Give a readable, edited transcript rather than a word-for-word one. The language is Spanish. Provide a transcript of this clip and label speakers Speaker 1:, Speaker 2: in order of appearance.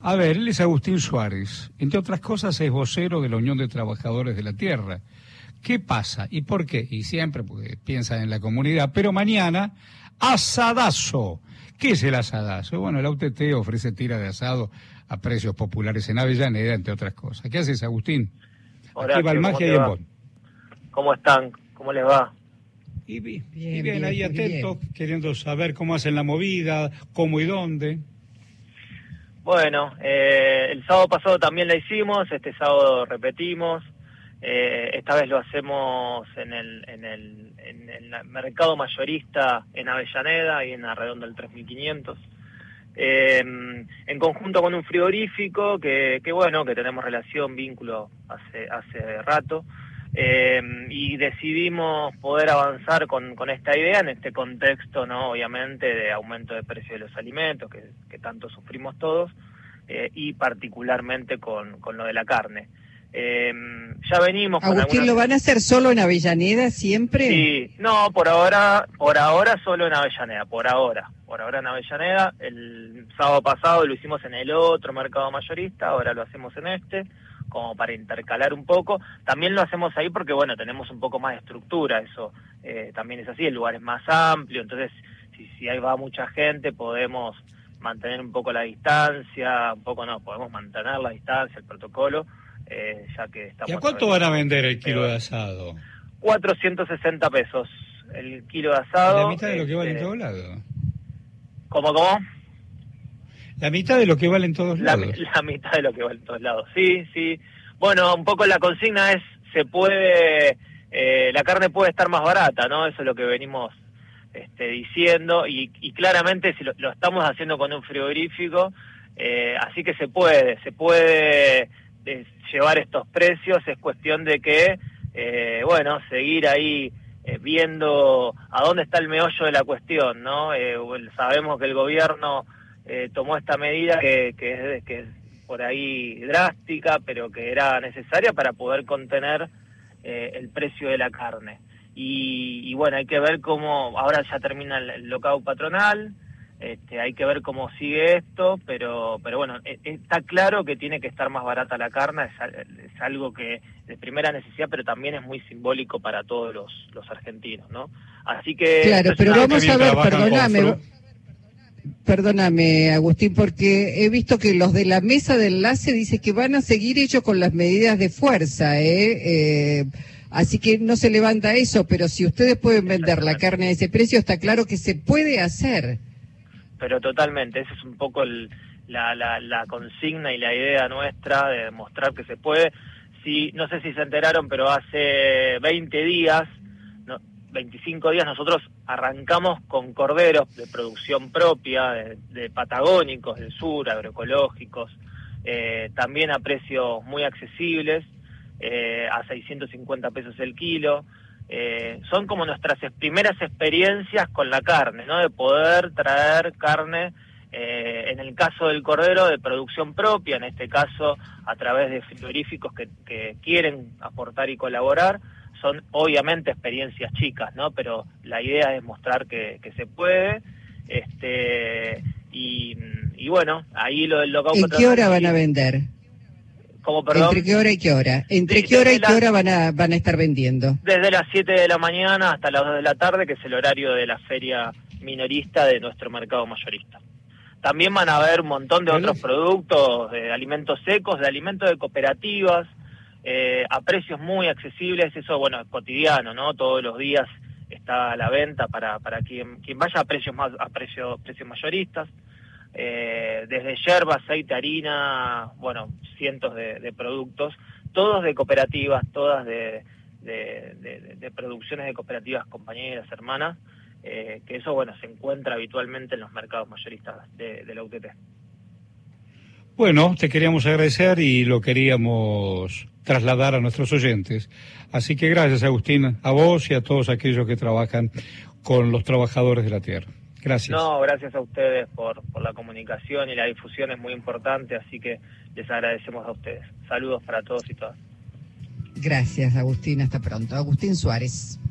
Speaker 1: A ver, él es Agustín Suárez. Entre otras cosas, es vocero de la Unión de Trabajadores de la Tierra. ¿Qué pasa y por qué? Y siempre porque piensan en la comunidad. Pero mañana, asadazo. ¿Qué es el asadazo? Bueno, la UTT ofrece tira de asado a precios populares en Avellaneda, entre otras cosas. ¿Qué haces, Agustín?
Speaker 2: Horacio,
Speaker 1: aquí va el Magia y en Bonn.
Speaker 2: ¿Cómo están? ¿Cómo les va?
Speaker 1: Y bien, ahí atentos, queriendo saber cómo hacen la movida, cómo y dónde.
Speaker 2: Bueno, el sábado pasado también la hicimos, este sábado repetimos. Esta vez lo hacemos en el mercado mayorista en Avellaneda y en la redonda del 3500. En conjunto con un frigorífico que bueno, que tenemos relación, vínculo hace rato. Y decidimos poder avanzar con esta idea en este contexto, ¿no? Obviamente de aumento de precio de los alimentos que tanto sufrimos todos, y particularmente con lo de la carne. Ya venimos con
Speaker 3: Agustín, ¿lo van a hacer solo en Avellaneda siempre?
Speaker 2: Sí, no, por ahora solo en Avellaneda, por ahora en Avellaneda. El sábado pasado lo hicimos en el otro mercado mayorista, ahora lo hacemos en este, como para intercalar un poco. También lo hacemos ahí porque, bueno, tenemos un poco más de estructura, eso también es así, el lugar es más amplio, entonces si ahí va mucha gente podemos mantener un poco la distancia, podemos mantener la distancia, el protocolo, ya que estamos...
Speaker 1: ¿Y a cuánto van a vender el kilo de asado?
Speaker 2: 460 pesos el kilo de asado.
Speaker 1: ¿La mitad de lo que vale en todos lados?
Speaker 2: ¿Cómo?
Speaker 1: La mitad de lo que vale en todos lados.
Speaker 2: La mitad de lo que vale en todos lados, sí. Bueno, un poco la consigna es, la carne puede estar más barata, ¿no? Eso es lo que venimos diciendo, y claramente si lo estamos haciendo con un frigorífico, así que se puede llevar estos precios. Es cuestión de que, seguir ahí viendo a dónde está el meollo de la cuestión, ¿no? Sabemos que el gobierno tomó esta medida que es por ahí drástica, pero que era necesaria para poder contener el precio de la carne. Y bueno, hay que ver cómo, ahora ya termina el lockout patronal, hay que ver cómo sigue esto, pero bueno, está claro que tiene que estar más barata la carne, es algo que de primera necesidad, pero también es muy simbólico para todos los argentinos, ¿no? Así que...
Speaker 3: Claro, pero vamos a ver, perdóname, Agustín, porque he visto que los de la mesa de enlace dicen que van a seguir ellos con las medidas de fuerza, así que no se levanta eso, pero si ustedes pueden vender la carne a ese precio, está claro que se puede hacer.
Speaker 2: Pero totalmente, esa es un poco la consigna y la idea nuestra de demostrar que se puede. Sí, no sé si se enteraron, pero hace 25 días nosotros arrancamos con corderos de producción propia, de patagónicos del sur, agroecológicos, también a precios muy accesibles, a 650 pesos el kilo. Son como nuestras primeras experiencias con la carne, ¿no? De poder traer carne, en el caso del cordero, de producción propia, en este caso a través de frigoríficos que quieren aportar y colaborar. Son obviamente experiencias chicas, ¿no? Pero la idea es mostrar que se puede, y bueno, ahí lo del lockout.
Speaker 3: ¿En qué hora van a vender?
Speaker 2: ¿Cómo, perdón?
Speaker 3: ¿Entre qué hora y qué hora? ¿Entre qué hora y qué hora van a estar vendiendo?
Speaker 2: Desde las 7 de la mañana hasta las 2 de la tarde, que es el horario de la feria minorista de nuestro mercado mayorista. También van a haber un montón de otros productos, de alimentos secos, de alimentos de cooperativas, a precios muy accesibles. Eso, bueno, es cotidiano, ¿no? Todos los días está a la venta para quien vaya a precios mayoristas. Desde yerba, aceite, harina, bueno, cientos de productos, todos de cooperativas, todas de producciones de cooperativas compañeras, hermanas, que eso, bueno, se encuentra habitualmente en los mercados mayoristas de la UTT.
Speaker 1: Bueno, te queríamos agradecer y lo queríamos trasladar a nuestros oyentes. Así que gracias, Agustín, a vos y a todos aquellos que trabajan con los trabajadores de la tierra. Gracias.
Speaker 2: No, gracias a ustedes por la comunicación, y la difusión es muy importante, así que les agradecemos a ustedes. Saludos para todos y todas.
Speaker 3: Gracias, Agustín, hasta pronto. Agustín Suárez.